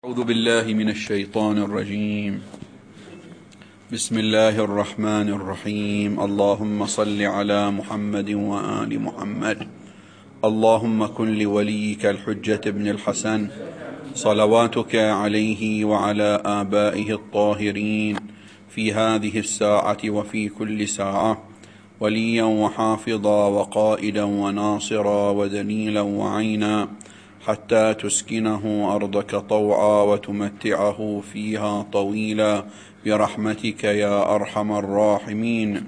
أعوذ بالله من الشيطان الرجيم. بسم الله الرحمن الرحيم. اللهم صل على محمد وآل محمد. اللهم كن لوليك الحجة ابن الحسن صلواتك عليه وعلى آبائه الطاهرين في هذه الساعة وفي كل ساعة وليا وحافظا وقائدا وناصرا ودليلا وعينا، حتى تسكنه أرضك طوعا وتمتعه فيها طويلا برحمتك يا أرحم الراحمين.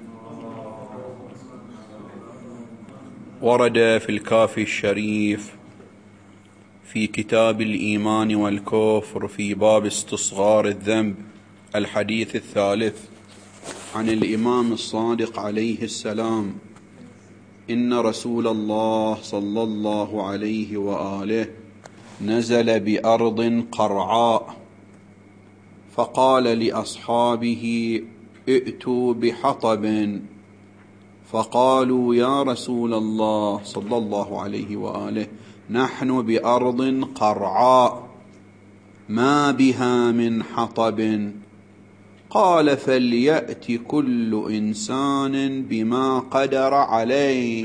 ورد في الكافي الشريف في كتاب الإيمان والكفر في باب استصغار الذنب الحديث الثالث عن الإمام الصادق عليه السلام: إن رسول الله صلى الله عليه وآله نزل بأرض قرعاء فقال لأصحابه: ائتوا بحطب. فقالوا: يا رسول الله صلى الله عليه وآله، نحن بأرض قرعاء ما بها من حطب. قال: فليأت كل إنسان بما قدر عليه.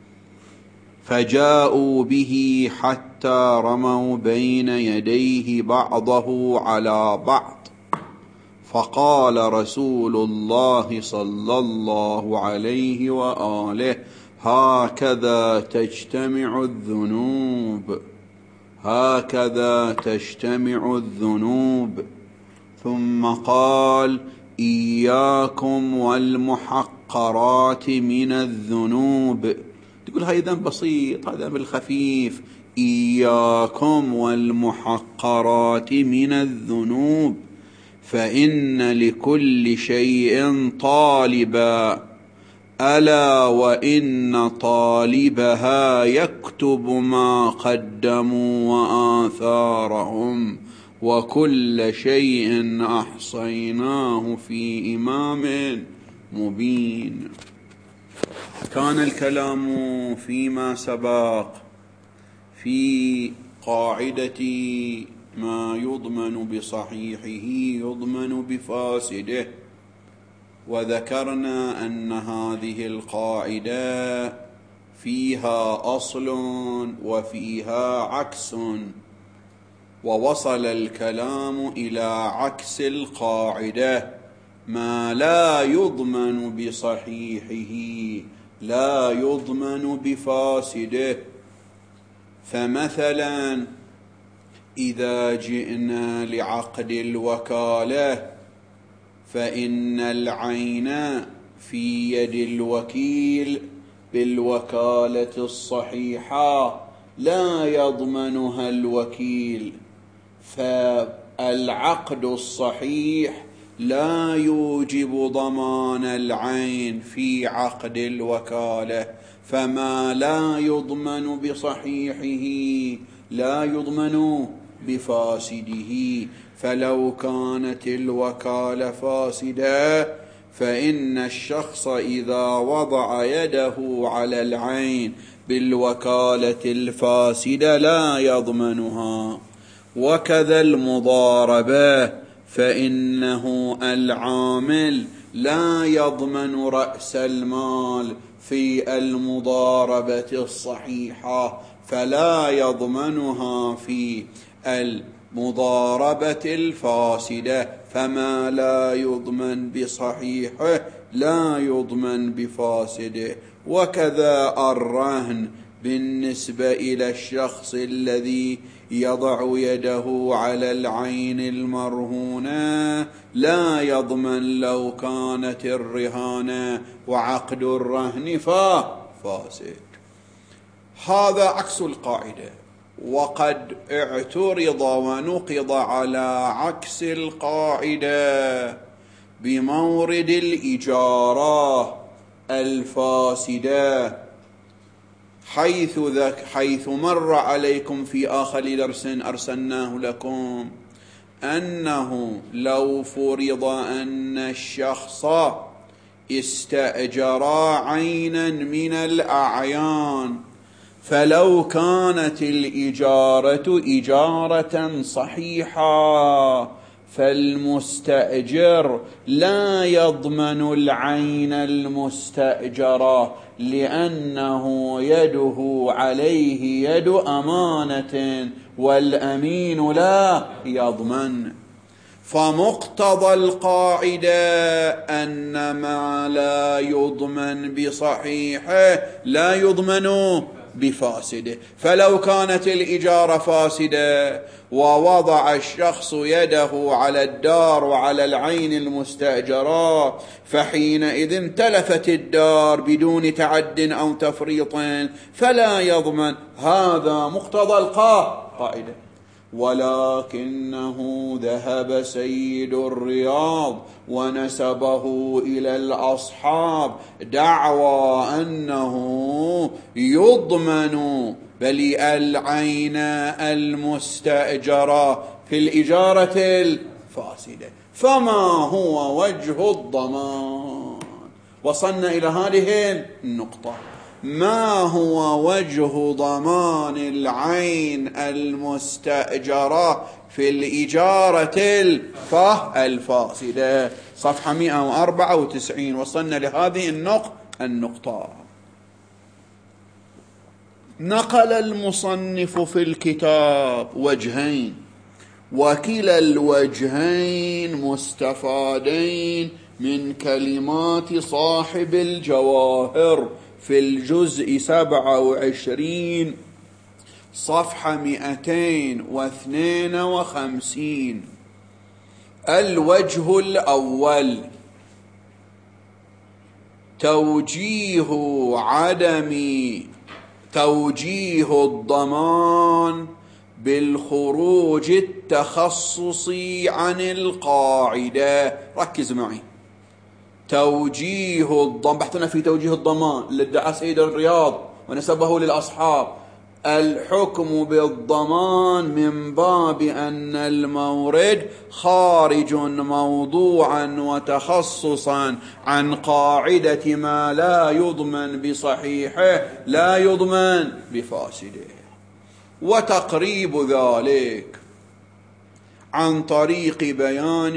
فجاءوا به حتى رموا بين يديه بعضه على بعض، فقال رسول الله صلى الله عليه وآله: هكذا تجتمع الذنوب، هكذا تجتمع الذنوب. ثم قال: إياكم والمحقرات من الذنوب. تقول هاي ذنب بسيط، هذا ذنب الخفيف. إياكم والمحقرات من الذنوب، فإن لكل شيء طالبا، ألا وإن طالبها يكتب ما قدموا وآثارهم، وكل شيء أحصيناه في إمام مبين. كان الكلام فيما سبق في قاعدة ما يضمن بصحيحه يضمن بفاسده، وذكرنا أن هذه القاعدة فيها أصل وفيها عكس، ووصل الكلام إلى عكس القاعدة: ما لا يضمن بصحيحه لا يضمن بفاسده. فمثلا إذا جئنا لعقد الوكالة، فإن العين في يد الوكيل بالوكالة الصحيحة لا يضمنها الوكيل، فالعقد الصحيح لا يوجب ضمان العين في عقد الوكالة، فما لا يضمن بصحيحه لا يضمن بفاسده. فلو كانت الوكالة فاسدة، فإن الشخص إذا وضع يده على العين بالوكالة الفاسدة لا يضمنها. وكذا المضاربة، فإنه العامل لا يضمن رأس المال في المضاربة الصحيحة، فلا يضمنها في المضاربة الفاسدة. فما لا يضمن بصحيحه لا يضمن بفاسده. وكذا الرهن بالنسبة إلى الشخص الذي يضع يده على العين المرهونة لا يضمن لو كانت الرهانة وعقد الرهن فاسد. هذا عكس القاعدة، وقد اعترض ونقض على عكس القاعدة بمورد الإجارة الفاسدة، حيث مر عليكم في آخر درس أرسلناه لكم أنه لو فرض أن الشخص استأجر عينا من الأعيان فلو كانت الإجارة إجارة صحيحة فالمستأجر لا يضمن العين المستأجرة، لأنه يده عليه يد أمانة والأمين لا يضمن. فمقتضى القاعدة أن ما لا يضمن بصحيحه لا يضمن بفاسده. فلو كانت الإجارة فاسدة ووضع الشخص يده على الدار وعلى العين المستأجرة، فحينئذ تلفت الدار بدون تعد أو تفريط فلا يضمن. هذا مقتضى القاعدة. ولكنه ذهب سيد الرياض ونسبه إلى الأصحاب دعوى أنه يضمن بل العين المستأجرة في الإجارة الفاسدة. فما هو وجه الضمان؟ وصلنا إلى هذه النقطة. ما هو وجه ضمان العين المستأجرة في الإجارة الفاسدة؟ صفحة 194. وصلنا لهذه النقطة. نقل المصنف في الكتاب وجهين، وكلا الوجهين مستفادين من كلمات صاحب الجواهر في الجزء 27 صفحة 252. الوجه الأول: توجيه الضمان بالخروج التخصصي عن القاعدة. ركز معي. توجيه الضمان، بحثنا في توجيه الضمان اللي ادعى سيد الرياض ونسبه للأصحاب. الحكم بالضمان من باب أن المورد خارج موضوعا وتخصصا عن قاعدة ما لا يضمن بصحيحه لا يضمن بفاسده. وتقريب ذلك عن طريق بيان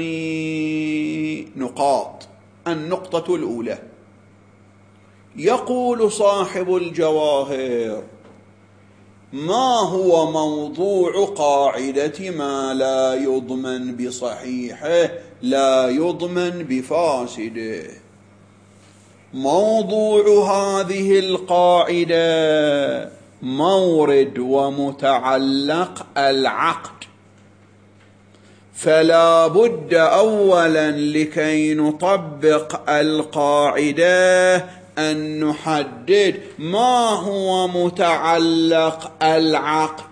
نقاط. النقطة الأولى: يقول صاحب الجواهر: ما هو موضوع قاعدة ما لا يضمن بصحيحه لا يضمن بفاسده؟ موضوع هذه القاعدة مورد ومتعلق العقد. فلا بد أولا لكي نطبق القاعدة أن نحدد ما هو متعلق العقد.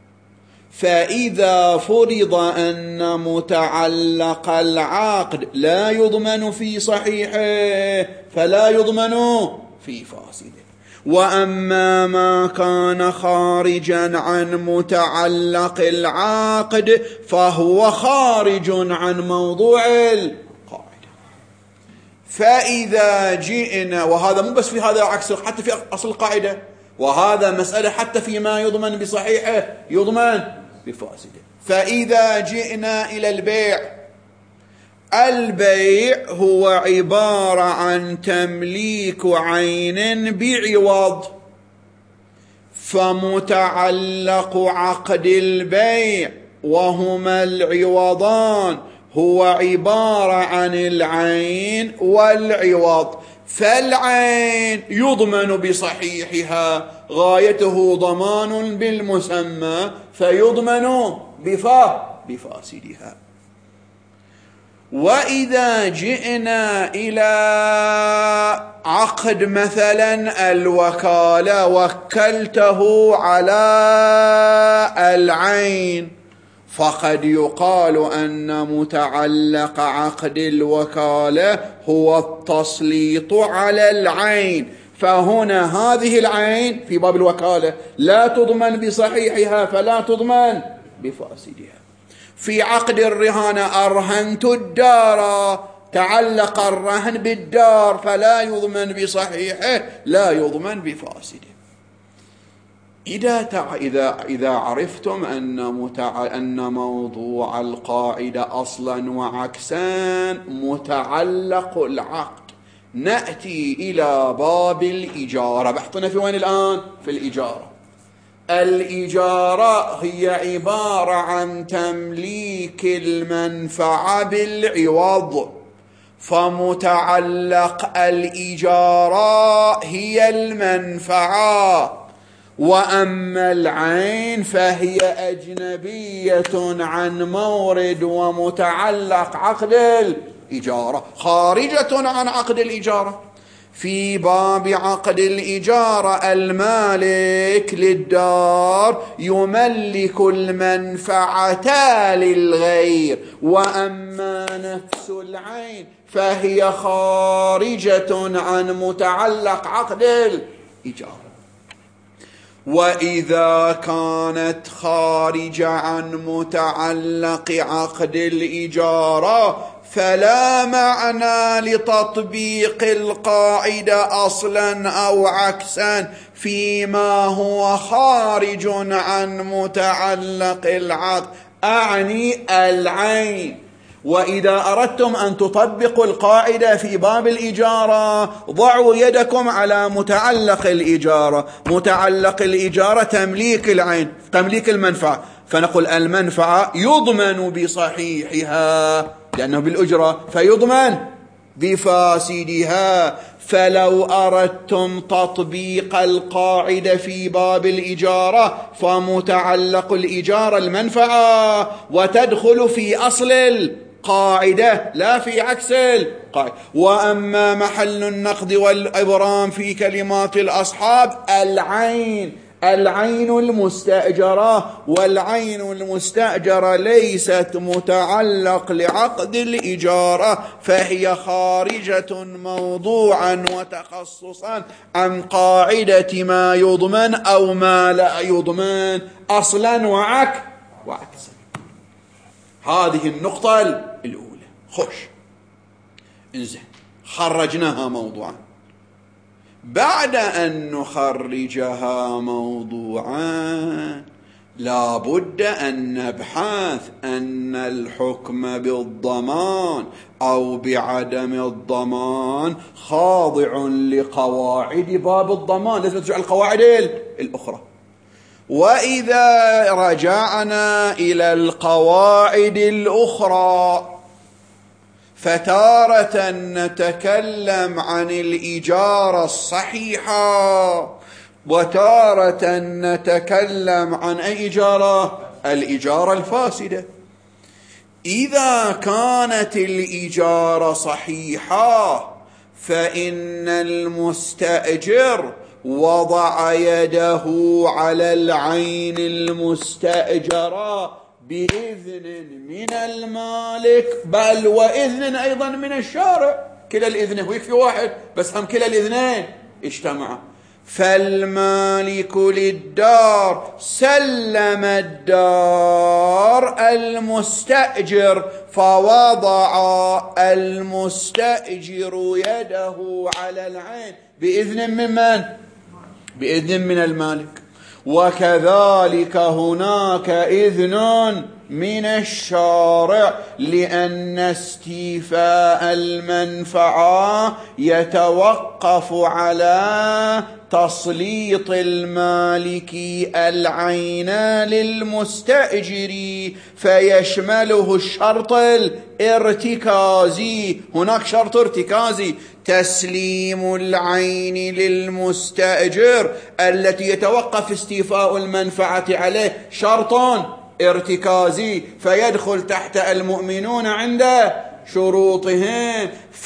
فإذا فرض أن متعلق العقد لا يضمن في صحيحه فلا يضمن في فاسده. وأما ما كان خارجا عن متعلق العقد فهو خارج عن موضوع القاعدة. فإذا جئنا، وهذا مو بس في هذا عكس، حتى في أصل القاعدة، وهذا مسألة حتى فيما يضمن بصحيحه يضمن بفاسده. فإذا جئنا إلى البيع هو عبارة عن تمليك عين بعوض. فمتعلق عقد البيع وهما العوضان هو عبارة عن العين والعوض. فالعين يضمن بصحيحها، غايته ضمان بالمسمى، فيضمن بفاسدها. وإذا جئنا إلى عقد مثلا الوكالة، وكلته على العين، فقد يقال أن متعلق عقد الوكالة هو التسليط على العين. فهنا هذه العين في باب الوكالة لا تضمن بصحيحها فلا تضمن بفاسدها. في عقد الرهانة أرهنت الدار، تعلق الرهن بالدار فلا يضمن بصحيحه لا يضمن بفاسده. إذا عرفتم أن موضوع القاعدة أصلا وعكسا متعلق العقد، نأتي إلى باب الإجارة. بحثنا في وين الآن؟ في الإجارة. الإجارة هي عبارة عن تمليك المنفعة بالعوض، فمتعلق الإجارة هي المنفعة، وأما العين فهي أجنبية عن مورد ومتعلق عقد الإجارة، خارجة عن عقد الإجارة. في باب عقد الإجارة المالك للدار يملك المنفعة للغير، وأما نفس العين فهي خارجة عن متعلق عقد الإجارة. وإذا كانت خارجة عن متعلق عقد الإجارة فلا معنى لتطبيق القاعدة أصلا أو عكسا فيما هو خارج عن متعلق العقد، أعني العين. وإذا أردتم أن تطبقوا القاعدة في باب الإجارة ضعوا يدكم على متعلق الإجارة. متعلق الإجارة تمليك العين، تمليك المنفعة، فنقول المنفعة يضمن بصحيحها لأنه بالأجرة، فيضمن بفاسدها. فلو أردتم تطبيق القاعدة في باب الإجارة فمتعلق الإجارة المنفعة، وتدخل في أصل القاعدة لا في عكس القاعدة. وأما محل النقد والإبرام في كلمات الأصحاب العين المستأجرة، والعين المستأجرة ليست متعلق لعقد الإجارة، فهي خارجة موضوعا وتخصصا عن قاعدة ما يضمن أو ما لا يضمن أصلا وعكسا. هذه النقطة الأولى. خوش انزين، خرجناها موضوعا. بعد أن نخرجها موضوعا لابد أن نبحث أن الحكم بالضمان أو بعدم الضمان خاضع لقواعد باب الضمان، لازم ترجع القواعد الأخرى. وإذا رجعنا إلى القواعد الأخرى فتارة نتكلم عن الإجارة الصحيحة، وتارة نتكلم عن أي إجارة؟ الإجارة الفاسدة. إذا كانت الإجارة صحيحة فإن المستأجر وضع يده على العين المستأجرة بإذن من المالك، بل وإذن أيضا من الشارع. كلا الإذن، ويكفي واحد بس هم كلا الإذنين اجتمعا. فالمالك للدار سلم الدار المستأجر، فوضع المستأجر يده على العين بإذن من من؟ بإذن من المالك. وكذلك هناك إذن من الشارع، لأن استيفاء المنفعة يتوقف على تسليط المالك العين للمستأجر، فيشمله الشرط الارتكازي. هناك شرط ارتكازي، تسليم العين للمستأجر التي يتوقف استيفاء المنفعة عليه شرط ارتكازي، فيدخل تحت المؤمنون عند شروطهم.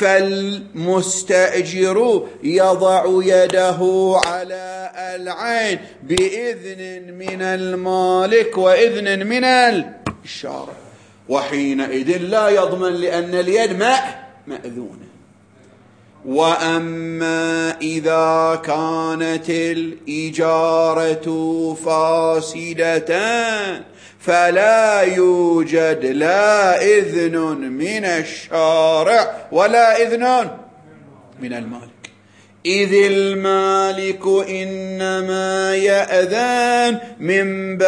فالمستأجر يضع يده على العين بإذن من المالك وإذن من الشارع، وحينئذ لا يضمن لأن اليد مأذونة. وأما إذا كانت الإجارة فاسدة فلا يوجد لا إذن من الشارع ولا إذن من المالك. إذ المالك إنما يأذن من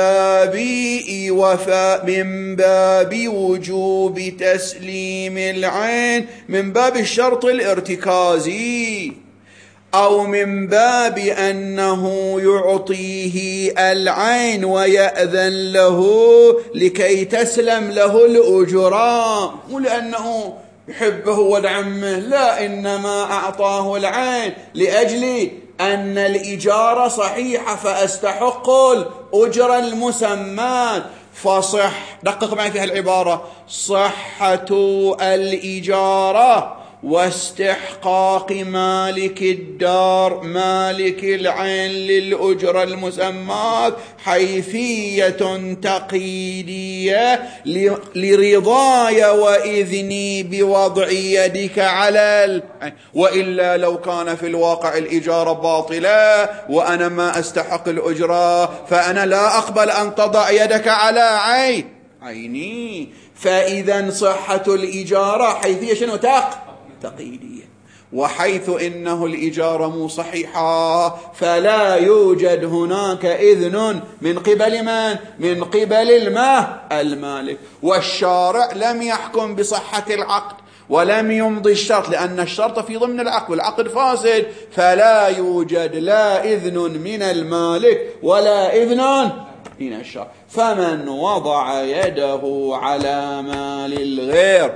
باب وجوب تسليم العين، من باب الشرط الارتكازي، أو من باب أنه يعطيه العين ويأذن له لكي تسلم له الأجرة، مو لأنه يحبه ودعمه، لا، إنما أعطاه العين لأجل أن الإجارة صحيحة فأستحق الأجرة المسمى. فصح، دقق معي في هالعبارة، صحة الإجارة واستحقاق مالك الدار مالك العين للأجرة المسمى حيثية تقييدية لرضاي وإذني بوضع يدك على العين، وإلا لو كان في الواقع الإجارة باطلة وأنا ما أستحق الأجرة فأنا لا أقبل أن تضع يدك على عيني. فإذا صحة الإجارة حيثية شنو؟ تقييدية. وحيث إنه الإجارة مو صحيحة فلا يوجد هناك إذن من قبل من؟ من قبل المالك. والشارع لم يحكم بصحة العقد ولم يمضي الشرط، لأن الشرط في ضمن العقد والعقد فاسد، فلا يوجد لا إذن من المالك ولا إذن من الشرع. فمن وضع يده على مال الغير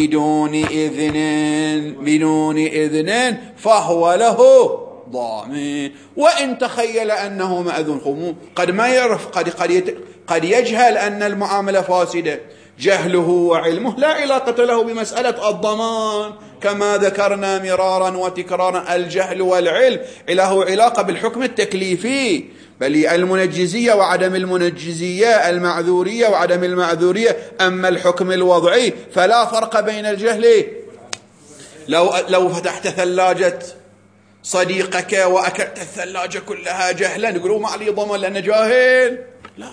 بدون إذن فهو له ضامن. وإن تخيل أنه مأذون، قد ما يعرف، قد يجهل أن المعاملة فاسدة، جهله وعلمه لا علاقة له بمسألة الضمان، كما ذكرنا مرارا وتكرارا الجهل والعلم له علاقة بالحكم التكليفي، بل المنجزية وعدم المنجزية، المعذورية وعدم المعذورية. أما الحكم الوضعي فلا فرق بين الجهل. لو فتحت ثلاجة صديقك وأكلت الثلاجة كلها جهلا، يقولوا ما علي ضمان لأنه جاهل، لا،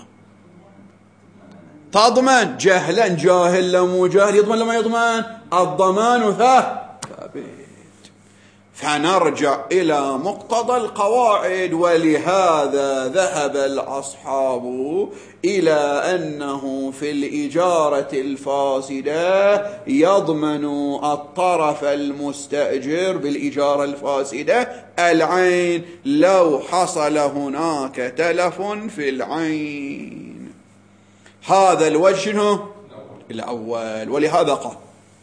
تضمن جهلا. جاهل لو مو جاهل يضمن لما يضمن، الضمان ثابت. فنرجع إلى مقتضى القواعد. ولهذا ذهب الأصحاب إلى أنه في الإجارة الفاسدة يضمن الطرف المستأجر بالإجارة الفاسدة العين لو حصل هناك تلف في العين. هذا الوجه الأول. ولهذا قال: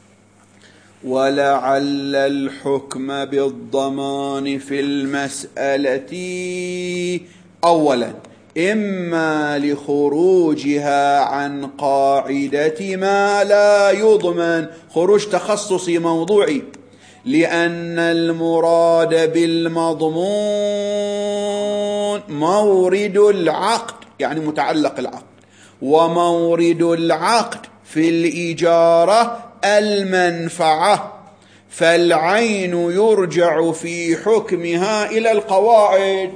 ولعل الحكم بالضمان في المسألة أولا إما لخروجها عن قاعدة ما لا يضمن، خروج تخصصي موضوعي، لأن المراد بالمضمون مورد العقد، يعني متعلق العقد، ومورد العقد في الإجارة المنفعة، فالعين يرجع في حكمها إلى القواعد.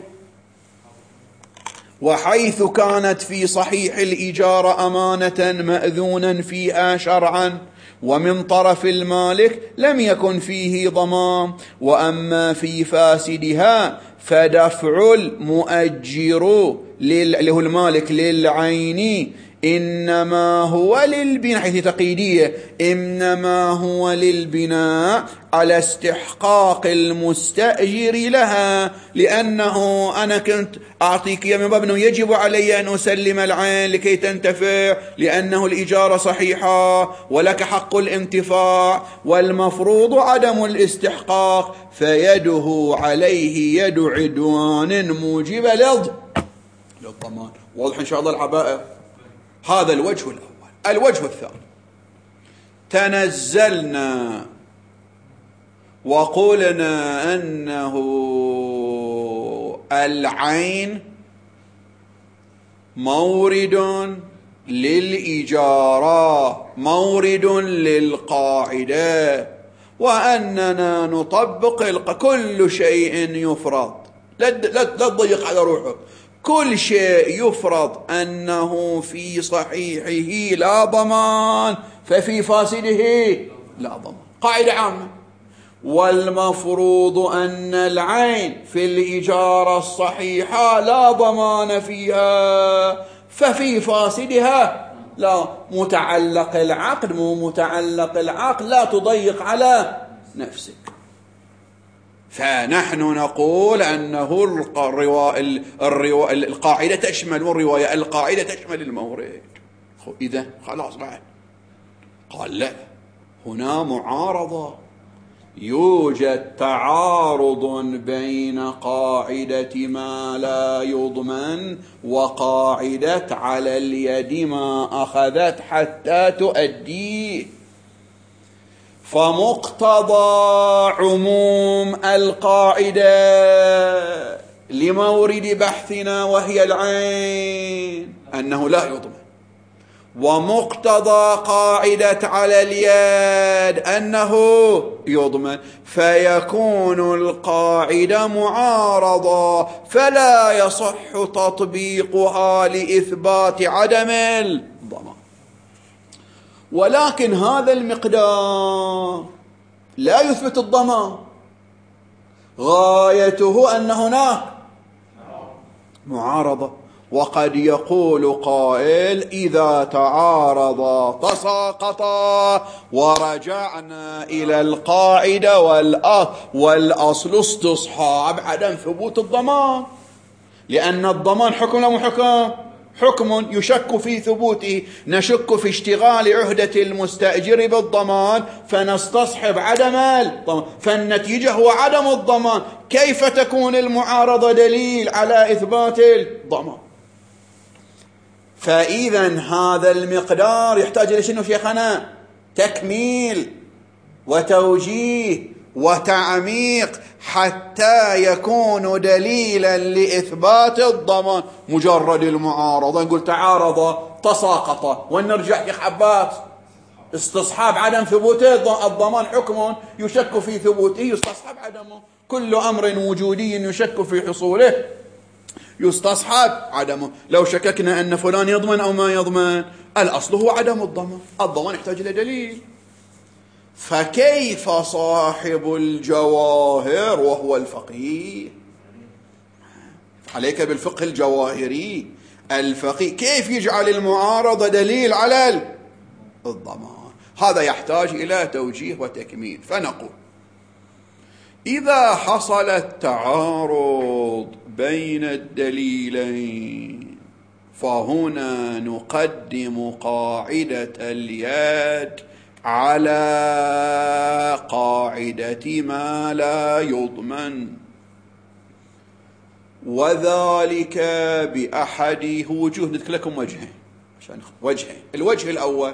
وحيث كانت في صحيح الإجارة أمانة مأذونا فيها شرعا ومن طرف المالك لم يكن فيه ضمان، وأما في فاسدها فدفع المؤجر اللي هو المالك للعين إنما هو للبناء، حيث تقييدية، إنما هو للبناء على استحقاق المستأجر لها، لأنه أنا كنت أعطيك من باب أنه يجب علي أن أسلم العين لكي تنتفع، لأنه الإجارة صحيحة ولك حق الانتفاع، والمفروض عدم الاستحقاق، فيده عليه يد عدوان موجبة للضمان. واضح إن شاء الله العباءة؟ هذا الوجه الأول. الوجه الثاني: تنزلنا وقلنا أنه العين مورد للإجارة، مورد للقاعدة، وأننا نطبق كل شيء يفرض، لا تضيق على روحك، كل شيء يفرض أنه في صحيحه لا ضمان ففي فاسده لا ضمان، قاعدة عامة. والمفروض أن العين في الإجارة الصحيحة لا ضمان فيها، ففي فاسدها لا. متعلق العقد مو متعلق العقد، لا تضيق على نفسك. فنحن نقول أنه القاعدة تشمل الرواية، القاعدة تشمل المورد. إذا خلاص بعد قال لا، هنا معارضة، يوجد تعارض بين قاعدة ما لا يضمن وقاعدة على اليد ما أخذت حتى تؤديه. فمقتضى عموم القاعدة لمورد بحثنا وهي العين أنه لا يضمن، ومقتضى قاعدة على اليد أنه يضمن، فيكون القاعدة معارضة، فلا يصح تطبيقها لإثبات عدم الضمان. ولكن هذا المقدار لا يثبت الضمان، غايته أن هناك معارضة. وقد يقول قائل إذا تعارضا تساقطا ورجعنا إلى القاعدة والأصل استصحاب عدم ثبوت الضمان، لأن الضمان حكم أو حكم يشك في ثبوته، نشك في اشتغال عهدة المستأجر بالضمان فنستصحب عدم الضمان، فالنتيجة هو عدم الضمان. كيف تكون المعارضة دليل على إثبات الضمان؟ فإذا هذا المقدار يحتاج إلى شنو شيخنا؟ تكميل وتوجيه وتعميق حتى يكون دليلا لإثبات الضمان. مجرد المعارضة نقول تعارض تساقط ونرجع يا عباس استصحاب عدم ثبوت الضمان، حكم يشك في ثبوته يستصحب عدمه. كل أمر وجودي يشك في حصوله يستصحب عدمه. لو شككنا أن فلان يضمن أو ما يضمن، الأصل هو عدم الضمان، الضمان يحتاج إلى دليل. فكيف صاحب الجواهر وهو الفقيه؟ عليك بالفقه الجواهري. الفقيه كيف يجعل المعارضة دليل على الضمان؟ هذا يحتاج إلى توجيه وتكميل. فنقول إذا حصل التعارض بين الدليلين فهنا نقدم قاعدة اليد على قاعدة ما لا يضمن، وذلك بأحد وجوه. نذكر لكم وجهين. الوجه الأول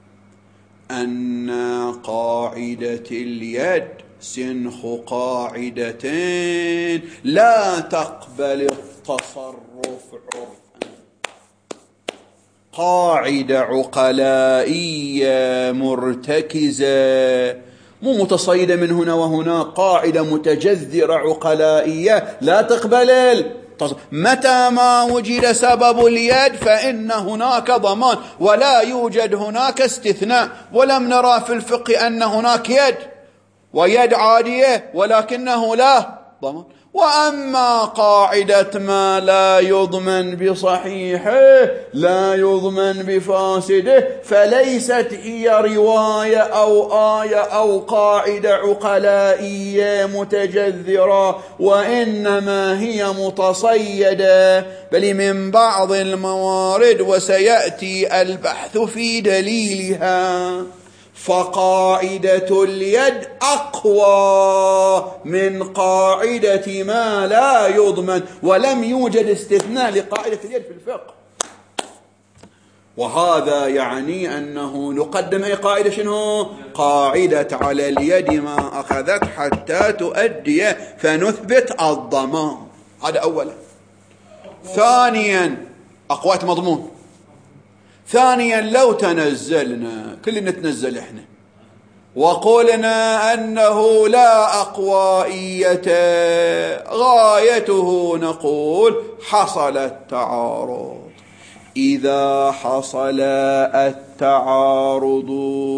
أن قاعدة اليد سنخ قاعدتين لا تقبل التصرف عرفا، قاعدة عقلائية مرتكزة مو متصيدة من هنا وهنا، قاعدة متجذرة عقلائية لا تقبل متى ما وجد سبب اليد فإن هناك ضمان ولا يوجد هناك استثناء. ولم نرى في الفقه أن هناك يد ويد عادية ولكنه لا ضمان. وأما قاعدة ما لا يضمن بصحيحه لا يضمن بفاسده فليست هي رواية أو آية أو قاعدة عقلائية متجذرة، وإنما هي متصيدة بل من بعض الموارد، وسيأتي البحث في دليلها. فقاعدة اليد أقوى من قاعدة ما لا يضمن، ولم يوجد استثناء لقاعدة اليد في الفقه. وهذا يعني أنه نقدم أي قاعدة شنو؟ قاعدة على اليد ما أخذت حتى تؤدي، فنثبت الضمان. هذا أولا. ثانيا أقوات مضمون. ثانيا لو تنزلنا كلنا نتنزل احنا وقلنا أنه لا أقوائية، غايته نقول حصل التعارض إذا حصل التعارض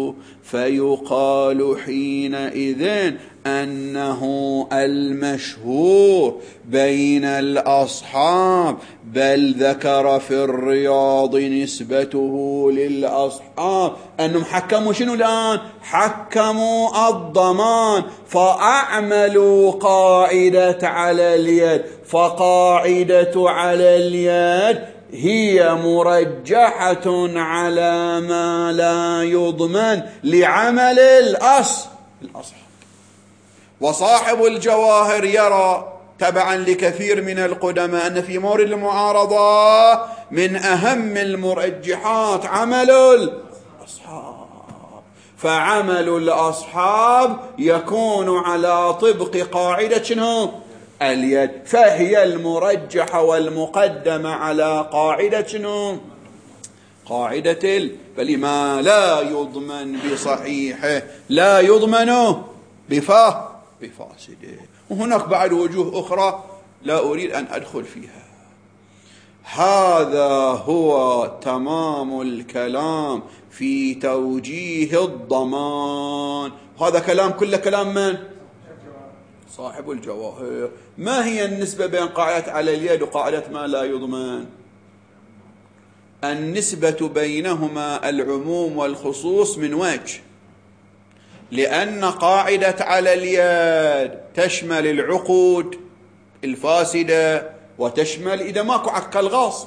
فيقال حينئذ أنه المشهور بين الأصحاب، بل ذكر في الرياض نسبته للأصحاب أنهم حكموا شنو الآن؟ حكموا الضمان، فأعملوا قاعدة على اليد، فقاعدة على اليد هي مرجحة على ما لا يضمن لعمل الأصحاب. وصاحب الجواهر يرى تبعا لكثير من القدماء أن في مورد المعارضة من أهم المرجحات عمل الأصحاب، فعمل الأصحاب يكون على طبق قاعدة شنو؟ اليد، فهي المرجحة والمقدمة على قاعدة شنو؟ قاعدة فلما لا يضمن بصحيحه لا يضمن بفاسده. وهناك بعد وجوه أخرى لا أريد أن أدخل فيها. هذا هو تمام الكلام في توجيه الضمان. هذا كلام كله كلام من؟ صاحب الجواهر. ما هي النسبة بين قاعدة على اليد وقاعدة ما لا يضمن؟ النسبة بينهما العموم والخصوص من وجه، لأن قاعدة على اليد تشمل العقود الفاسدة وتشمل إذا ماكو عقد الغاصب،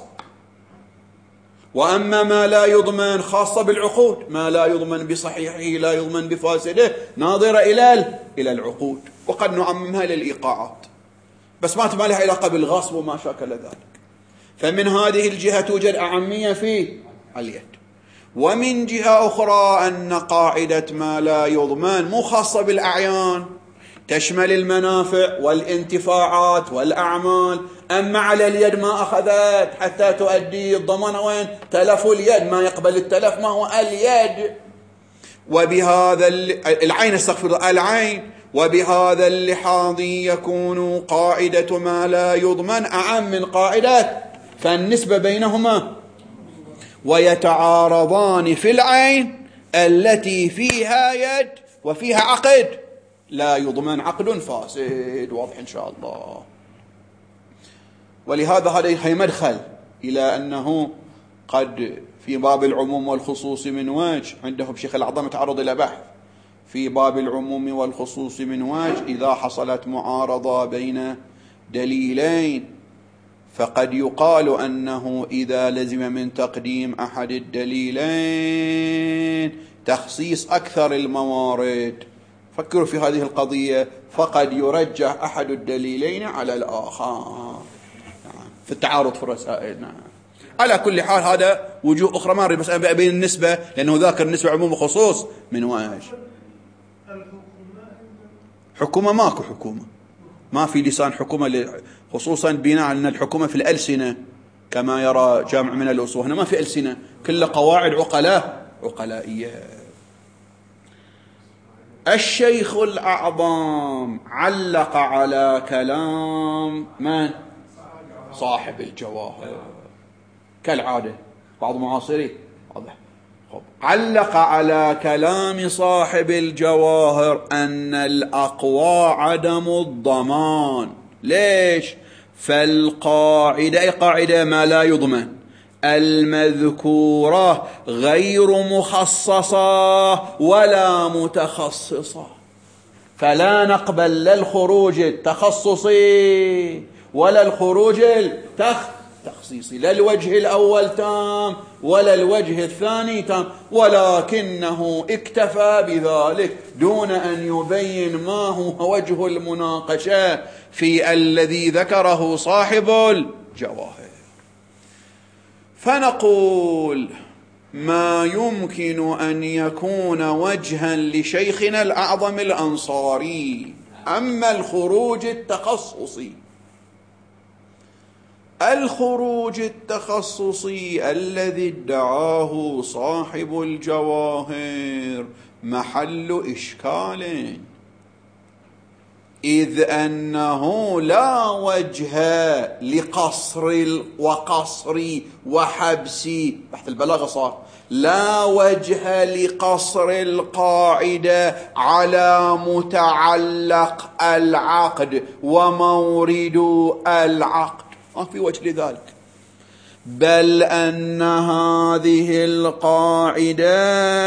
وأما ما لا يضمن خاصة بالعقود، ما لا يضمن بصحيحه لا يضمن بفاسده، ناظرة إلى العقود، وقد نعممها للإيقاعات، بس ما لها علاقة بالغاصب وما شاكل ذلك. فمن هذه الجهة توجد أعمية في اليد. ومن جهة أخرى أن قاعدة ما لا يضمن مو خاصة بالأعيان، تشمل المنافع والانتفاعات والأعمال. أما على اليد ما أخذت حتى تؤدي الضمان وين؟ تلف اليد، ما يقبل التلف ما هو اليد. وبهذا العين، استغفر العين. وبهذا اللحاظ يكون قاعدة ما لا يضمن أعم من قاعدة، فالنسبة بينهما ويتعارضان في العين التي فيها يد وفيها عقد لا يضمن عقد فاسد. واضح إن شاء الله. ولهذا هذا مدخل إلى أنه قد في باب العموم والخصوص من وجه، عندهم شيخ الأعظم تعرض إلى بحث في باب العموم والخصوص من وجه، إذا حصلت معارضة بين دليلين فقد يقال أنه إذا لزم من تقديم أحد الدليلين تخصيص أكثر الموارد، فكروا في هذه القضية، فقد يرجح أحد الدليلين على الآخر في التعارض في الرسائل. على كل حال هذا وجوه أخرى، ما أريد بس بين النسبة، لأنه ذاكر النسبة عموم وخصوص من وجه. حكومة ماكو حكومة، ما في لسان حكومة، خصوصا بناء على أن الحكومة في الألسنة كما يرى جامع من الأصول. هنا ما في ألسنة، كل قواعد عقلائية. الشيخ الأعظم علق على كلام من؟ صاحب الجواهر كالعادة، بعض معاصري واضح. علق على كلام صاحب الجواهر أن الأقوى عدم الضمان. ليش؟ فالقاعدة، أي قاعدة ما لا يضمن، المذكورة غير مخصصة ولا متخصصة، فلا نقبل لا الخروج التخصصي ولا الخروج التخصيصي، لا الوجه الأول تام ولا الوجه الثاني تام، ولكنه اكتفى بذلك دون أن يبين ما هو وجه المناقشة في الذي ذكره صاحب الجواهر. فنقول ما يمكن أن يكون وجها لشيخنا الأعظم الأنصاري. أما الخروج التخصصي، الخروج التخصصي الذي ادعاه صاحب الجواهر محل إشكال، إذ أنه لا وجه لقصر وقصر وحبس، بحث البلاغة صار لا وجه لقصر القاعدة على متعلق العقد ومورد العقد، ما في وجه لذلك، بل أن هذه القاعدة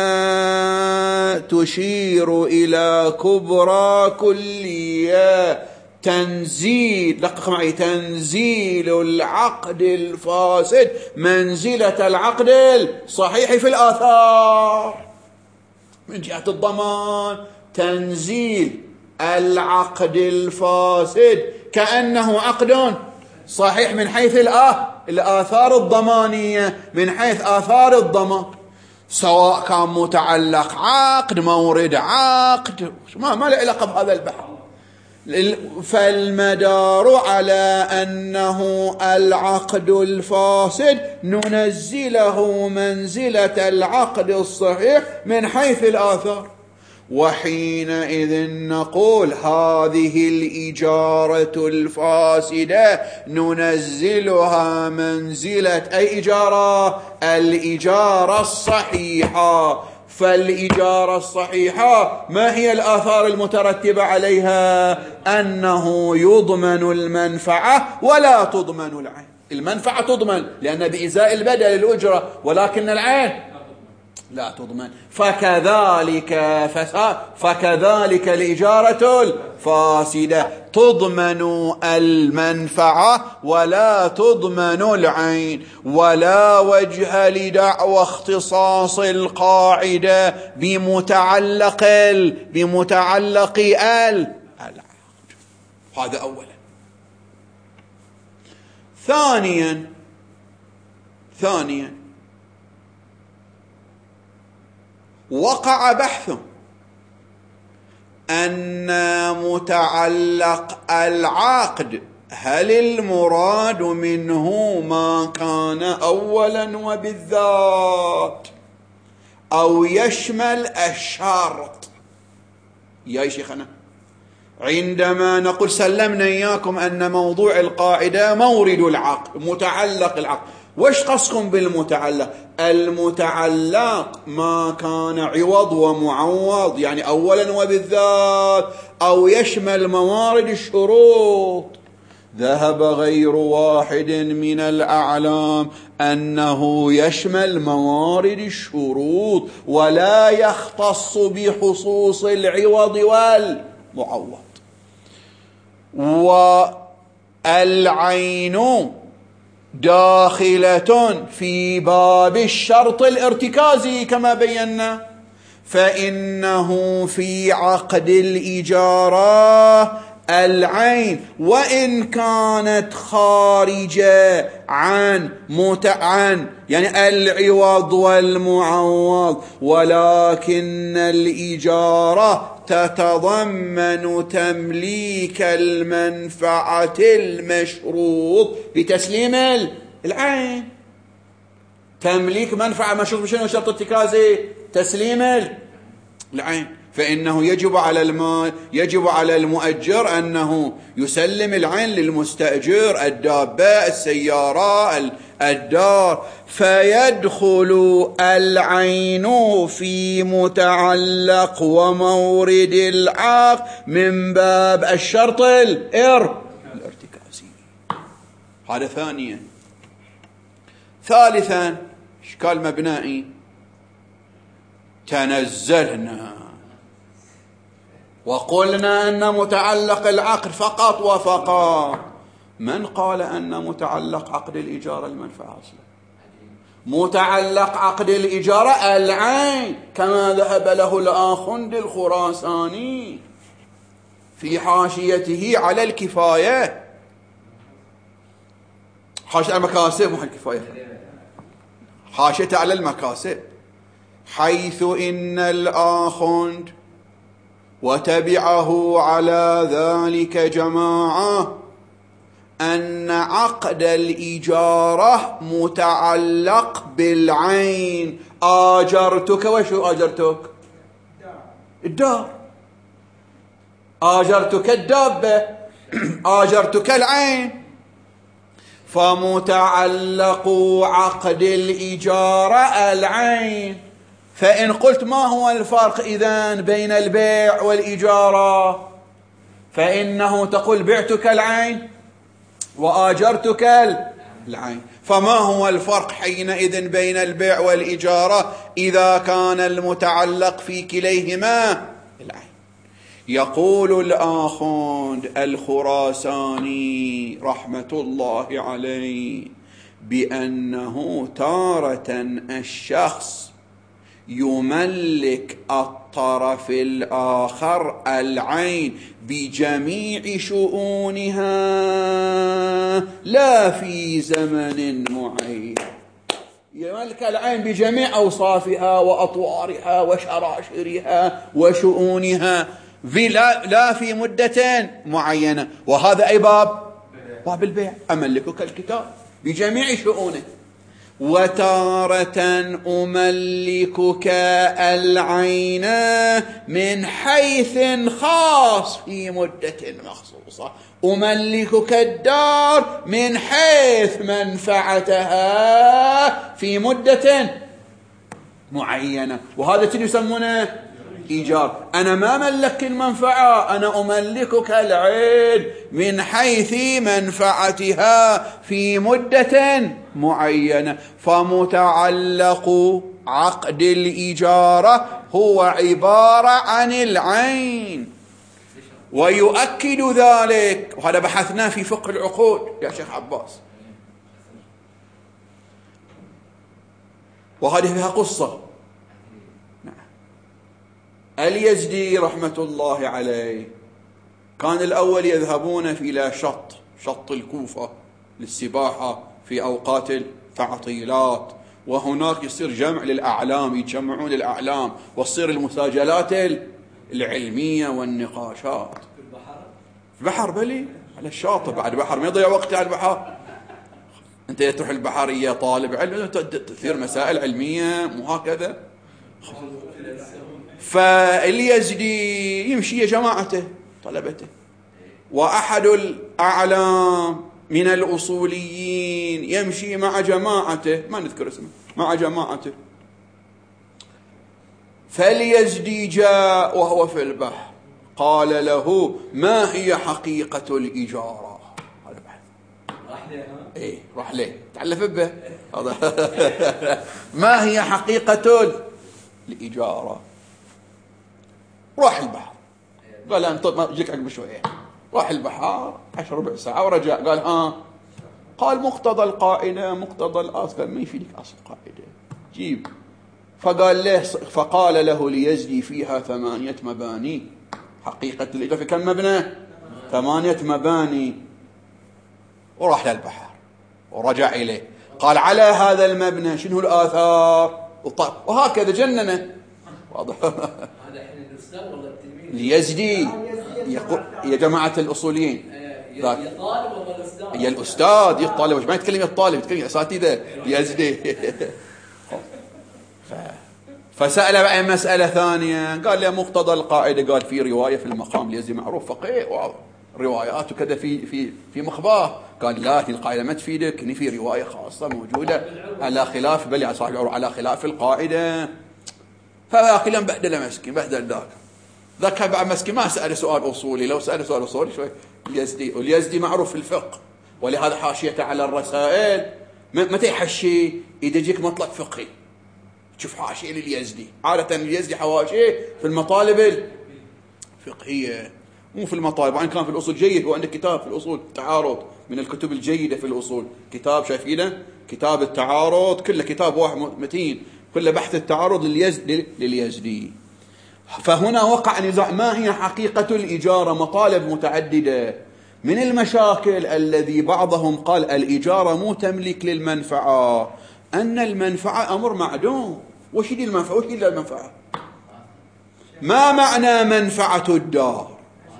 تشير إلى كبرى كلية تنزيل، دقق معي، تنزيل العقد الفاسد منزلة العقد الصحيح في الآثار من جهة الضمان، تنزيل العقد الفاسد كأنه عقد صحيح من حيث الآثار الضمانية، من حيث آثار الضمان، سواء كان متعلق عقد مورد عقد ما له علاقة بهذا البحث. فالمدار على أنه العقد الفاسد ننزله منزلة العقد الصحيح من حيث الآثار، وحينئذ نقول هذه الإجارة الفاسدة ننزلها منزلة أي إجارة؟ الإجارة الصحيحة. فالإجارة الصحيحة ما هي الآثار المترتبة عليها؟ أنه يضمن المنفعة ولا تضمن العين. المنفعة تضمن لأن بإزاء البدل الأجرة، ولكن العين لا تضمن. فكذلك الإجارة الفاسدة تضمن المنفعة ولا تضمن العين، ولا وجه لدعوى اختصاص القاعدة بمتعلق العقد. هذا أولا. ثانيا وقع بحث أن متعلق العقد هل المراد منه ما كان أولا وبالذات أو يشمل الشرط؟ يا شيخنا عندما نقول سلمنا إياكم أن موضوع القاعدة مورد العقد متعلق العقد، وش قصكم بالمتعلق؟ المتعلق ما كان عوض ومعوض، يعني أولا وبالذات، أو يشمل موارد الشروط. ذهب غير واحد من الأعلام أنه يشمل موارد الشروط ولا يختص بخصوص العوض والمعوض. والعين داخلة في باب الشرط الارتكازي كما بينا، فإنه في عقد الإجارة العين وإن كانت خارجة عن يعني العوض والمعوض، ولكن الإجارة تتضمن تمليك المنفعة المشروط بتسليم العين. تمليك منفعة مشروط بشنو؟ شرط ارتكازي تسليم العين. فإنه يجب على المؤجر أنه يسلم العين للمستأجر، الدابة، السيارة، الدار، فيدخل العين في متعلق ومورد العقد من باب الشرط الارتكازي. هذا ثانيا. ثالثا إشكال مبنائي، تنزلنا وقلنا أن متعلق العقد فقط وفقط. من قال أن متعلق عقد الإجارة المنفعة أصلا؟ متعلق عقد الإجارة العين كما ذهب له الآخوند الخراساني في حاشيته على الكفاية، حاشية المكاسب مو الكفاية، حاشية على المكاسب، حيث إن الآخوند وتبعه على ذلك جماعة أن عقد الإجارة متعلق بالعين. آجرتك، وشو آجرتك؟ الدار. آجرتك الدابة، آجرتك العين. فمتعلق عقد الإجارة العين. فإن قلت ما هو الفرق إذن بين البيع والإجارة، فإنه تقول بعتك العين وآجرتك العين. فما هو الفرق حينئذ بين البيع والإجارة إذا كان المتعلق في كليهما العين؟ يقول الآخوند الخراساني رحمة الله عليه بأنه تارة الشخص يملك الطرف الآخر العين بجميع شؤونها لا في زمن معين. يملك العين بجميع أوصافها وأطوارها وشراشرها وشؤونها لا في مدة معينة. وهذا أي باب البيع. أملكك الكتاب بجميع شؤونه. وتارة أملكك العين من حيث خاص في مدة مخصوصة. أملكك الدار من حيث منفعتها في مدة معينة. وهذا يسمونه إيجار. أنا ما ملك المنفعة، أنا أملكك العين من حيث منفعتها في مدة معينة. فمتعلق عقد الإجارة هو عبارة عن العين. ويؤكد ذلك، وهذا بحثناه في فقه العقود يا شيخ عباس، وهذه فيها قصة. اليزدي رحمة الله عليه كان الأول يذهبون إلى شط الكوفة للسباحة في أوقات التعطيلات، وهناك يصير جمع للأعلام، يجمعون الأعلام وتصير المساجلات العلمية والنقاشات في البحر بلي على الشاطئ. بعد البحر ما يضيع وقت على البحر. أنت تروح البحر يا طالب علم تثير مسائل علمية مو هكذا. فاليزدي يمشي يا جماعته طلبته، وأحد الأعلام من الأصوليين يمشي مع جماعته، ما نذكر اسمه، مع جماعته. فاليزدي جاء وهو في البحر قال له: ما هي حقيقة الإجارة؟ هذا بحث راح ليه. ايه راح ليه تعلف به. ما هي حقيقة الإجارة؟ راح البحر قال: أنت ما جيك عقب شوية. راح البحر 10 ربع ساعة ورجع قال: قال: مقتضى القاعدة مقتضى الأصل. قال: ما يفيدك أصل قاعدة، جيب. فقال له اليزدي: فيها 8 مباني. حقيقة الإجارة في كم مبنى؟ 8 مباني. وراح للبحر ورجع إليه قال: على هذا المبنى شنو الآثار؟ وهكذا جننه. واضح. اليزدي يقول يا جماعة الأصوليين يا طالب ولا الأستاذ؟ يا الأستاذ، يا الطالب، ما يتكلم يا الطالب، يتكلم أساتذة. اليزدي فسأل عن مسألة ثانية قال: له مقتضى القاعدة. قال: في رواية في المقام. اليزدي معروف فقيه ورواياته كذا في مخباه. قال: لا، هذه القاعدة ما تفيدك، إن في رواية خاصة موجودة على خلاف، بل على خلاف القاعدة. فأخيرا بهدل مسكين، بهدل ذاك بعد مسكين ما سأل سؤال أصولي. لو سأل سؤال أصولي شوي اليزدي معروف في الفقه، ولهذا حاشيته على الرسائل. متى يحشي؟ إذا يجيك مطلب فقهي تشوف حاشية لليزدي. عادة اليزدي حواشيه في المطالب الفقهية، مو في المطالب. وإن كان في الأصول جيد، وعنده كتاب في الأصول تعارض، من الكتب الجيدة في الأصول، كتاب شايفينه، كتاب التعارض، كله كتاب واحد متين، كله بحث التعارض لليزدي. فهنا وقع نزاع: ما هي حقيقة الإجارة؟ مطالب متعددة. من المشاكل الذي بعضهم قال الإجارة مو تملك للمنفعة، أن المنفعة أمر معدوم. وش دي المنفعة؟ وش دي المنفعة؟ ما معنى منفعة الدار؟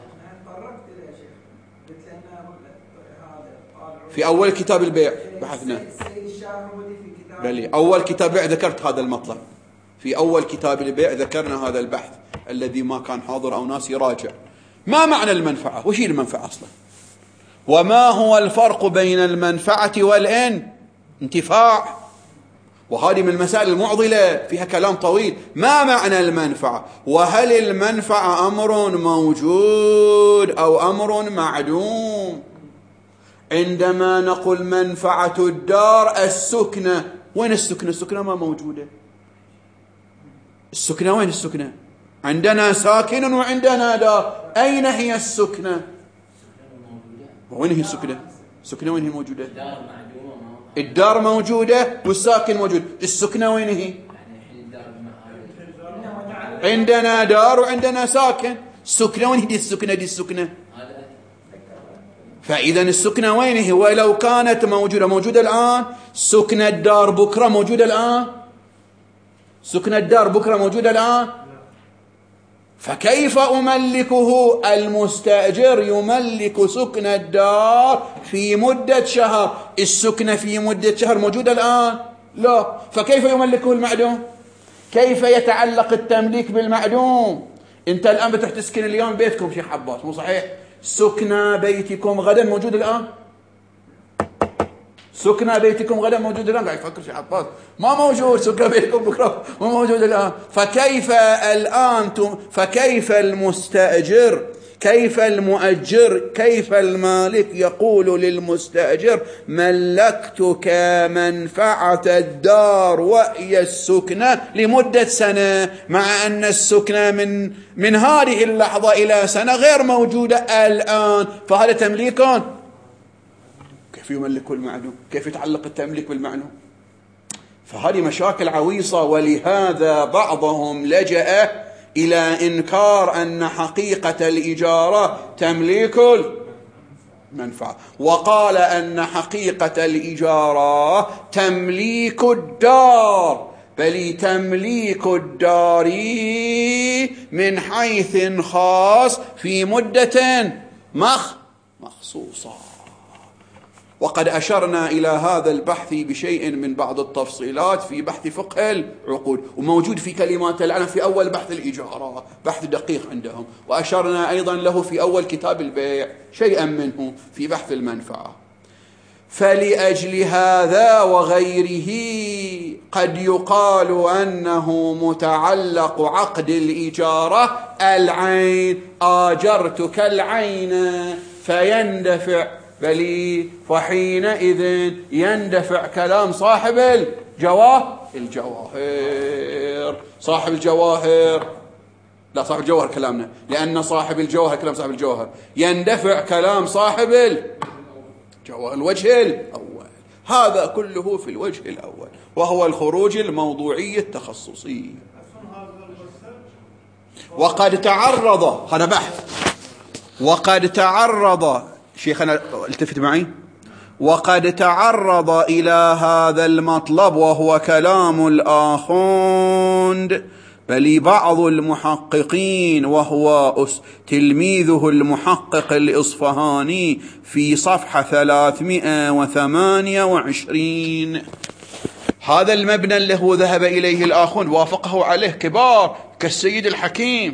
في أول كتاب البيع بحثنا، بل أول كتاب البيع ذكرت هذا المطلب. في أول كتاب البيع ذكرنا هذا البحث الذي ما كان حاضر أو ناس يراجع. ما معنى المنفعة؟ وش هي المنفعة أصلا؟ وما هو الفرق بين المنفعة والانتفاع؟ وهذه من المسائل المعضلة فيها كلام طويل. ما معنى المنفعة؟ وهل المنفعة أمر موجود أو أمر معدوم؟ عندما نقول منفعة الدار السكنة، وين السكنة؟ السكنة ما موجودة. السكنة وين السكنة؟ عندنا ساكن وعندنا دار، أين هي السكنة؟ وين هي السكنة؟ السكنة وين هي موجودة؟ الدار موجودة والساكن موجود، السكنة وين هي؟ عندنا دار وعندنا ساكن، السكنة وين هي؟ دي السكنة، دي السكنة. فإذا السكنة وين هي؟ ولو كانت موجودة الآن، سكن الدار بكرة موجودة الآن؟ سكن الدار بكرة موجودة الآن؟ فكيف أملكه؟ المستأجر يملك سكن الدار في مدة شهر، السكنة في مدة شهر موجودة الآن؟ لا. فكيف يملكه المعدوم؟ كيف يتعلق التمليك بالمعدوم؟ أنت الآن بتروح تسكن اليوم بيتكم شيخ عباس، مو صحيح؟ سكن بيتكم غدا موجود الآن؟ سكن بيتكم غدا موجود الآن؟ قاعد يفكر شيخ عباس ما موجود. سكن بيتكم بكرة ما موجود الآن. فكيف الآن فكيف المستأجر، كيف المؤجر، كيف المالك يقول للمستأجر ملكتك منفعة الدار وهي السكنة لمدة سنة، مع أن السكنة من هذه اللحظة إلى سنة غير موجودة الآن، فهذا تمليك. كيف يملك المعلوم؟ كيف يتعلق التمليك بالمعلوم؟ فهذه مشاكل عويصة. ولهذا بعضهم لجأ إلى إنكار أن حقيقة الإجارة تمليك المنفعة، وقال أن حقيقة الإجارة تمليك الدار، بل تمليك الدار من حيث خاص في مدة مخصوصة. وقد أشرنا إلى هذا البحث بشيء من بعض التفصيلات في بحث فقه العقود، وموجود في كلمات العلم في أول بحث الإجارة، بحث دقيق عندهم، وأشرنا أيضا له في أول كتاب البيع شيئا منه في بحث المنفعة. فلأجل هذا وغيره قد يقال أنه متعلق عقد الإجارة العين، آجرتك العين فيندفع، بل فحينئذ يندفع كلام صاحب الجواهر. صاحب الجواهر، لا صاحب الجوهر كلامنا، لأن صاحب الجوهر كلام صاحب الجوهر، يندفع كلام صاحب الجوهر الوجه الأول. هذا كله في الوجه الأول، وهو الخروج الموضوعي التخصصي. وقد تعرض، هذا بحث، وقد تعرض شيخنا التفت معي، وقد تعرض إلى هذا المطلب وهو كلام الآخوند، بل بعض المحققين وهو تلميذه المحقق الإصفهاني في صفحة 328. هذا المبنى اللي هو ذهب إليه الآخوند وافقه عليه كبار كالسيد الحكيم،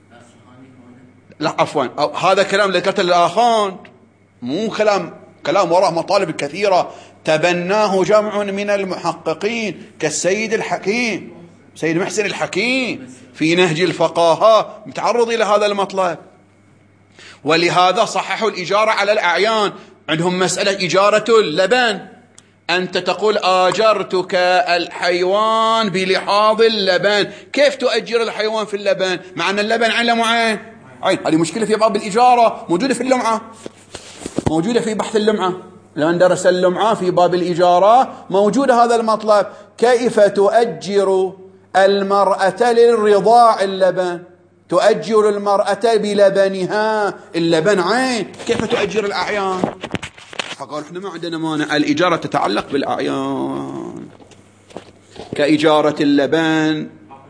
لا عفوا هذا كلام ذكرته للآخوند، مو كلام وراه مطالب كثيرة تبناه جمع من المحققين كالسيد الحكيم، سيد محسن الحكيم في نهج الفقاهة متعرض إلى هذا المطلب. ولهذا صححوا الإجارة على الأعيان. عندهم مسألة إجارة اللبن، أنت تقول آجرتك الحيوان بلحاظ اللبن، كيف تؤجر الحيوان في اللبن مع أن اللبن عين معين؟ هذه مشكلة في باب الإجارة، موجودة في اللمعة، موجودة في بحث اللمعة، لمن درس اللمعة في باب الإجارة موجود هذا المطلب. كيف تؤجر المرأة للرضاع اللبن؟ تؤجر المرأة بلبنها، اللبن عين، كيف تؤجر الأعيان؟ فقالوا احنا ما عندنا مانع، الإجارة تتعلق بالأعيان كإجارة اللبن.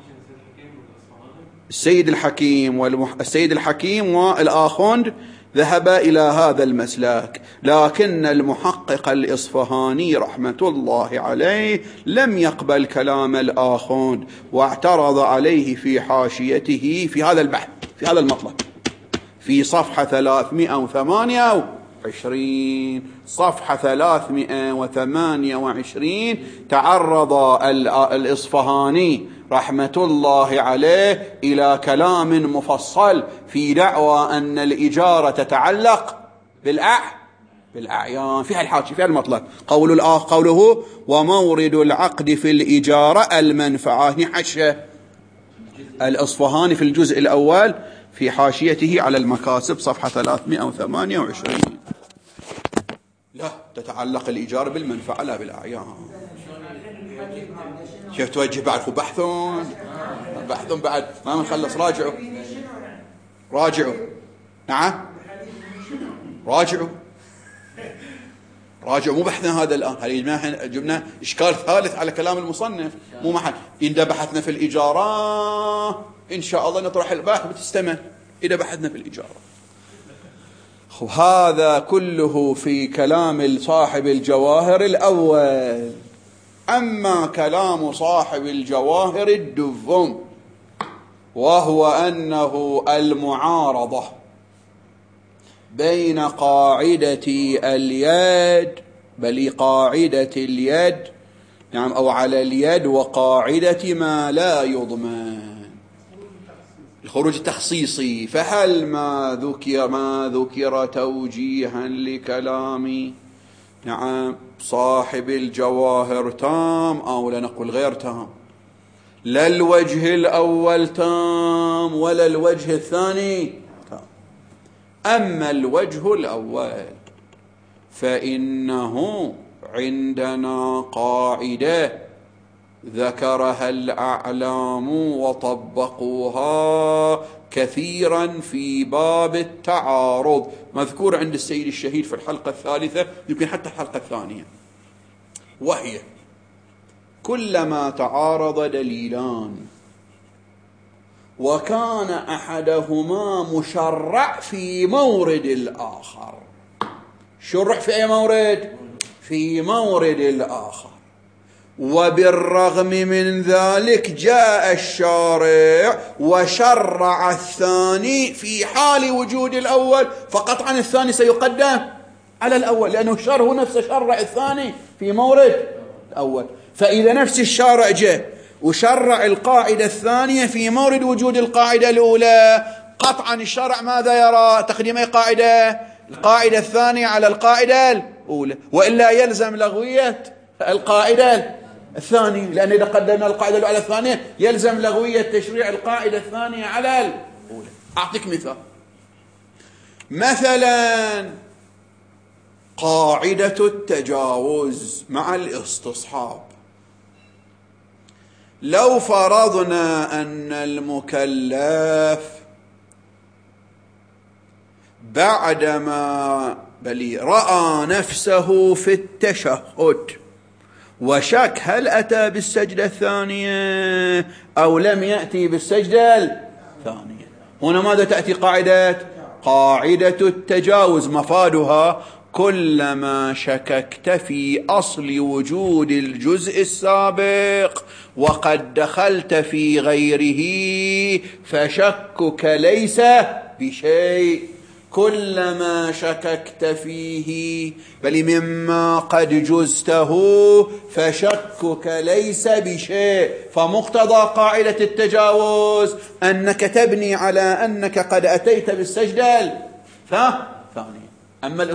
السيد الحكيم والآخوند ذهب إلى هذا المسلك، لكن المحقق الإصفهاني رحمة الله عليه لم يقبل كلام الآخوند، واعترض عليه في حاشيته في هذا البحث، في هذا المطلب، في صفحة 328. صفحة 328 تعرض الإصفهاني رحمة الله عليه إلى كلام مفصل في دعوى أن الإجارة تتعلق بالأعيان. فيها الحاشي، فيها المطلب. قوله ومورد العقد في الإجارة المنفعة. حاشية الإصفهاني في الجزء الأول في حاشيته على المكاسب صفحة 328. لا تتعلق الإجارة بالمنفعة لا بالأعيان. شوف توجه بعد بحث بعد ما نخلص. راجعوا نعم راجعوا مو بحثنا هذا الآن. هل جبنا إشكال ثالث على كلام المصنف مو محل. إذا بحثنا في الإجارة إن شاء الله نطرح البحث بتستمر إذا بحثنا في الإجارة. وهذا كله في كلام صاحب الجواهر الأول. أما كلام صاحب الجواهر الدفم وهو أنه المعارضة بين قاعدة اليد قاعدة اليد نعم أو على اليد وقاعدة ما لا يضمن، الخروج التخصيصي. فهل ما ذكر توجيها لكلام نعم صاحب الجواهر تام أو لنقل غير تام؟ لا الوجه الأول تام ولا الوجه الثاني تام. أما الوجه الأول فإنه عندنا قاعدة ذكرها الأعلام وطبقوها كثيرا في باب التعارض، مذكور عند السيد الشهيد في الحلقة الثالثة يمكن حتى الحلقة الثانية، وهي كلما تعارض دليلان وكان أحدهما مشرع في مورد الآخر. شرع في أي مورد؟ في مورد الآخر. وبالرغم من ذلك جاء الشارع وشرع الثاني في حال وجود الأول، فقطعا الثاني سيقدم على الأول لأنه الشرع هو نفسه شرع الثاني في مورد الأول. فإذا نفس الشارع جاء وشرع القاعدة الثانية في مورد وجود القاعدة الأولى، قطعا الشرع ماذا يرى؟ تقديم أي قاعدة؟ القاعدة الثانية على القاعدة الأولى، وإلا يلزم لغوية القاعدة الثانية، لأن إذا قدمنا القاعدة الأولى على الثانية يلزم لغوية تشريع القاعدة الثانية على الأولى. أعطيك مثلا قاعدة التجاوز مع الاستصحاب. لو فرضنا أن المكلف بعدما رأى نفسه في التشهد وشك هل أتى بالسجدة الثانية أو لم يأتي بالسجدة الثانية، هنا ماذا تأتي قاعدة التجاوز؟ مفادها كلما شككت في أصل وجود الجزء السابق وقد دخلت في غيره فشكك ليس بشيء. كلما شككت فيه بل مما قد جزته فشكك ليس بشيء. فمقتضى قاعدة التجاوز أنك تبني على أنك قد أتيت بالسجدة الثانية. أما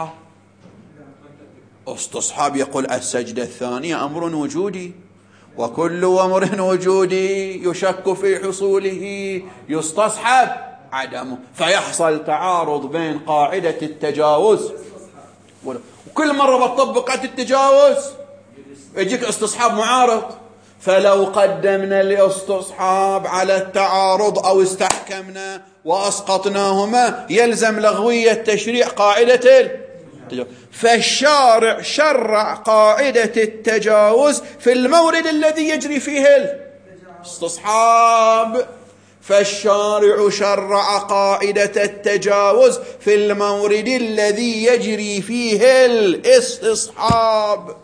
استصحاب يقول السجدة الثانية أمر وجودي، وكل أمر وجودي يشك في حصوله يستصحب عدمه، فيحصل تعارض بين قاعدة التجاوز. وكل مرة بتطبق قاعدة التجاوز يجيك استصحاب معارض. فلو قدمنا الاستصحاب على التعارض أو استحكمنا وأسقطناهما يلزم لغوية تشريع قاعدة التجاوز. فالشارع شرع قاعدة التجاوز في المورد الذي يجري فيه الاستصحاب. فالشارع شرع قاعدة التجاوز في المورد الذي يجري فيه الاستصحاب.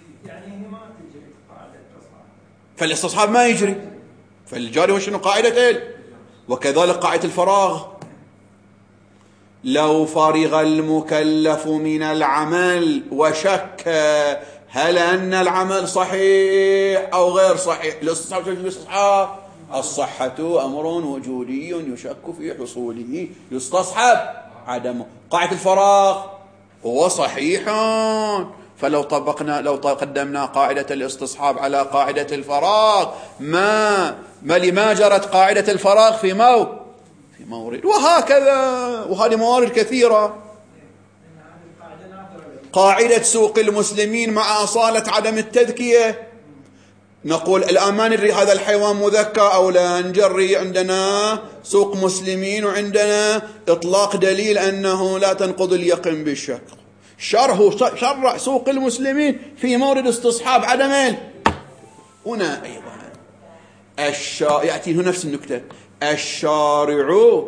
فالاستصحاب ما يجري، فالجاري هو شنو؟ قاعدة وكذلك قاعدة الفراغ. لو فرغ المكلف من العمل وشك هل أن العمل صحيح أو غير صحيح، الاستصحاب الصحة أمر وجودي يشك في حصوله يستصحب عدمه. قاعدة الفراغ هو صحيح، فلو لو قدمنا قاعدة الاستصحاب على قاعدة الفراغ ما جرت قاعدة الفراغ في مورد، وهكذا. وهذه موارد كثيرة. قاعدة سوق المسلمين مع أصالة عدم التذكية، نقول الآن ما ندري هذا الحيوان مذكى أو لا، نجري عندنا سوق مسلمين وعندنا إطلاق دليل أنه لا تنقض اليقين بالشك. شرع سوق المسلمين في مورد استصحاب عدم. هنا أيضا يأتي نفس النكتة، الشارع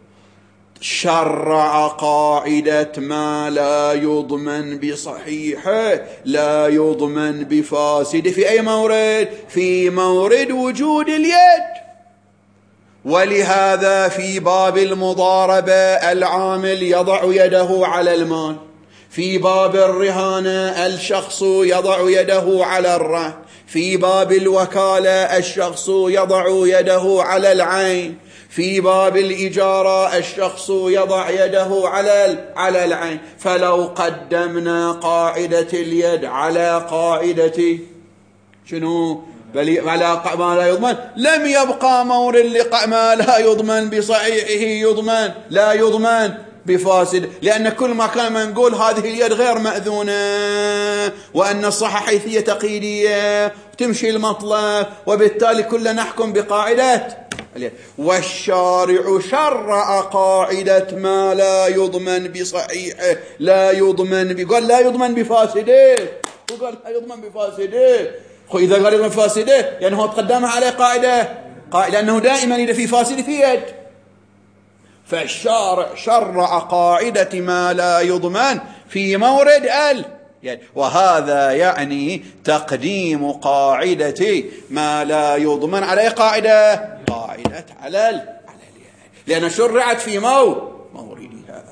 شرع قاعدة ما لا يضمن بصحيحه لا يضمن بفاسده. في أي مورد؟ في مورد وجود اليد. ولهذا في باب المضاربة العامل يضع يده على المال، في باب الرهانة الشخص يضع يده على الرهن، في باب الوكالة الشخص يضع يده على العين، في باب الإجارة الشخص يضع يده على العين. فلو قدمنا قاعدة اليد على قاعدة شنو؟ على ما لا يضمن، لم يبقى مورد ما لا يضمن بصحيحه لا يضمن بفاسد، لأن كل ما كان ما نقول هذه اليد غير مأذونة وأن الصحة حيثية تقييدية تمشي المطلب، وبالتالي كلنا نحكم بقاعدة. والشارع شرع قاعدة ما لا يضمن بصحيحه لا يضمن قال لا يضمن بفاسده، وقال لا يضمن بفاسده. إذا قال يضمن بفاسده يعني هو تقدمها عليه قاعدة لأنه دائما إذا في فاسد في يد. فالشارع شرع قاعدة ما لا يضمن في مورد اليد، وهذا يعني تقديم قاعدة ما لا يضمن على قاعدة على اليد، لأن شرعت في موردها.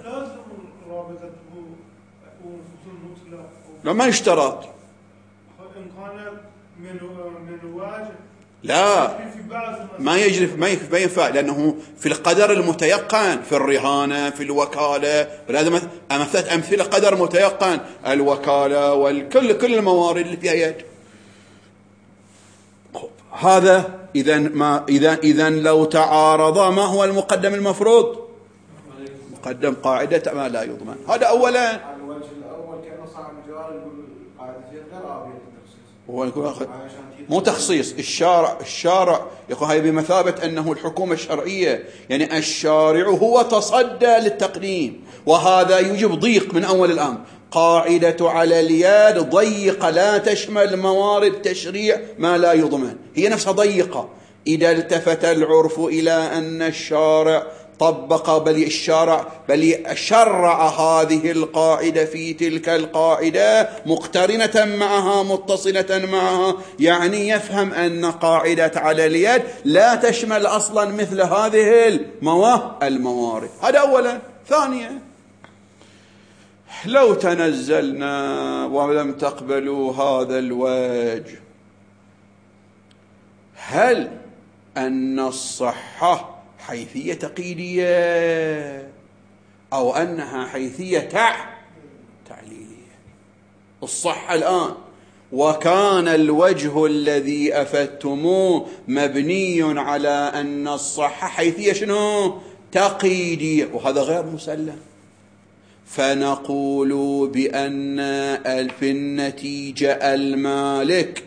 لما يشترط لا ما يجري ما ينفع، لأنه في القدر المتيقن في الرهانة في الوكالة، ولهذا مثلت أمثلة قدر متيقن الوكالة كل الموارد اللي فيها يد. هذا إذا لو تعارض ما هو المقدم المفروض؟ مقدم قاعدة ما لا يضمن. هذا أولا. الوجه الأول كأنه صاحب الجوار يقول قاعدتين غير قابلة للتخصيص. هو يقول مو تخصيص، الشارع يقول هاي بمثابة أنه الحكومة الشرعية، يعني الشارع هو تصدى للتقديم، وهذا يجب ضيق من أول الأمر. قاعدة على اليد ضيقة لا تشمل موارد تشريع ما لا يضمن، هي نفسها ضيقة. إذا التفت العرف إلى أن الشارع طبق بل شرع هذه القاعدة في تلك القاعدة مقترنة معها متصلة معها، يعني يفهم أن قاعدة على اليد لا تشمل أصلا مثل هذه الموارد. هذا أولا. ثانيا، لو تنزلنا ولم تقبلوا هذا الوجه، هل أن الصحة حيثية تقييدية أو أنها حيثية تعليلية؟ الصحة الآن وكان الوجه الذي أفدتموه مبني على أن الصحة حيثية شنو؟ تقييدية، وهذا غير مسلم. فنقول بأن في النتيجة المالك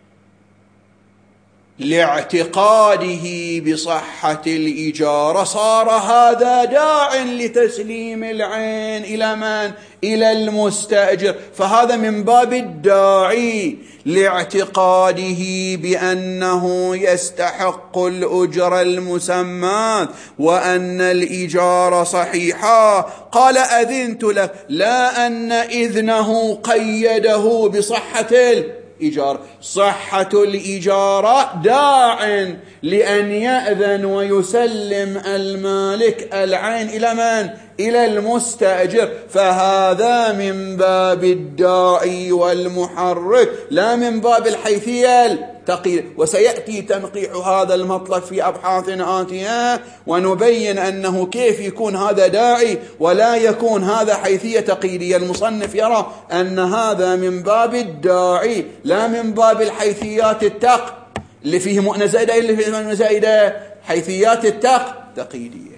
لاعتقاده بصحة الإجارة صار هذا داع لتسليم العين إلى من؟ إلى المستأجر، فهذا من باب الداعي لاعتقاده بأنه يستحق الأجر المسمى وأن الإجارة صحيحة. قال أذنت لك، لا أن إذنه قيده بصحة الإيجار. صحة الإجارة داع لأن يأذن ويسلم المالك العين إلى من؟ إلى المستأجر، فهذا من باب الداعي والمحرك لا من باب الحيثية التقييد. وسيأتي تنقيح هذا المطلب في أبحاث آتية ونبين أنه كيف يكون هذا داعي ولا يكون هذا حيثية تقييدية. المصنف يرى أن هذا من باب الداعي لا من باب الحيثيات اللي فيه مؤنة زائدة، اللي فيه مؤنة زائدة حيثيات تقييدية.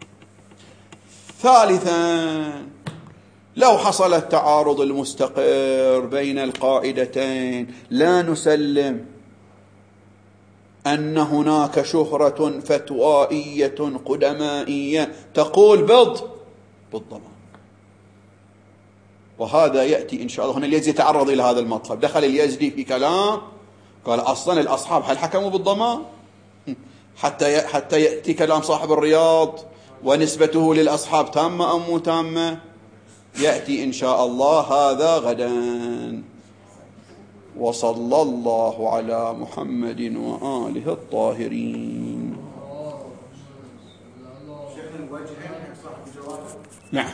ثالثا، لو حصل التعارض المستقر بين القاعدتين لا نسلم أن هناك شهرة فتوائية قدمائية تقول بالضمان. وهذا يأتي إن شاء الله. هنا اليزدي تعرض إلى هذا المطلب. دخل اليزدي في كلام قال أصلا الأصحاب هل حكموا بالضمان؟ حتى يأتي كلام صاحب الرياض ونسبته للأصحاب تامة أم مو تامة، يأتي إن شاء الله هذا غدا. وصلى الله على محمد وآله الطاهرين. نعم.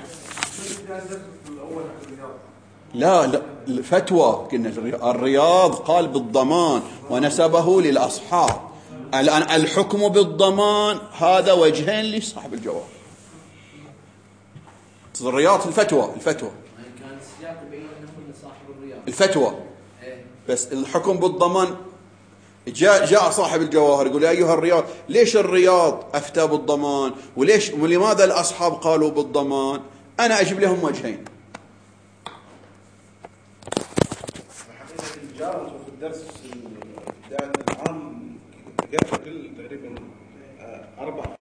لا الفتوى قلنا الرياض قال بالضمان ونسبه للأصحاب. الآن الحكم بالضمان هذا وجهين لصاحب الجواب. الرياض الفتوى كان السياق يبين انه صاحب الرياض الفتوى، بس الحكم بالضمان جاء صاحب الجواهر يقول يا أيها الرياض ليش الرياض أفتى بالضمان ولماذا الأصحاب قالوا بالضمان؟ أنا أجيب لهم وجهين. حقيقة الإيجار في الدرس العام تقريبا 4